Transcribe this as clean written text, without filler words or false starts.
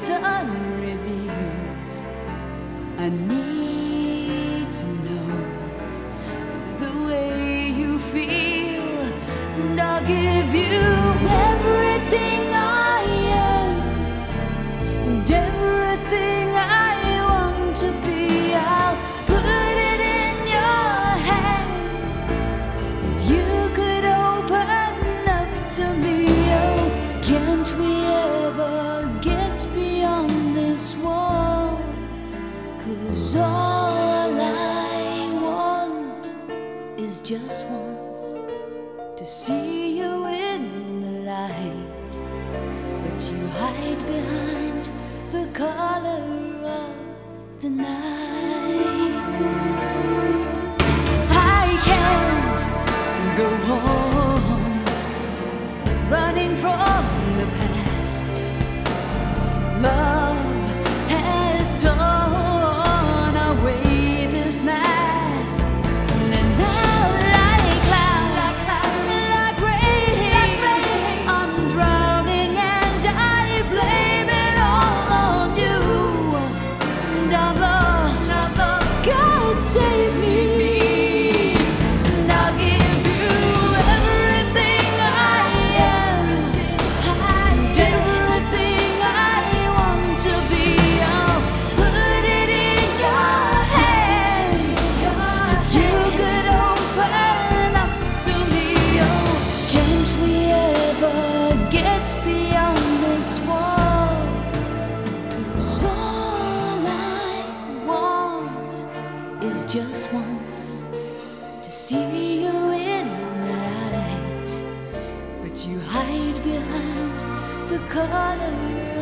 unrevealed. I need to know the way you feel, and I'll give you everything I am and everything I want to be. I'll put it in your hands. If you could open up to me, oh, can't we ever get beyond this wall? 'Cause all I want is just once to see you in the light, but you hide behind the color of the night. I can't go on running from the past. Love has torn away this mask, and now like clouds, like rain, I'm drowning and I blame it all on you. And I'm lost, God save me. And I'll give you everything I am and everything I want to be. I'll put it in your hands. If you could open up to me, oh, can't we ever get beyond this wall? 'Cause all I want is just once to see you in the light, but you hide behind the color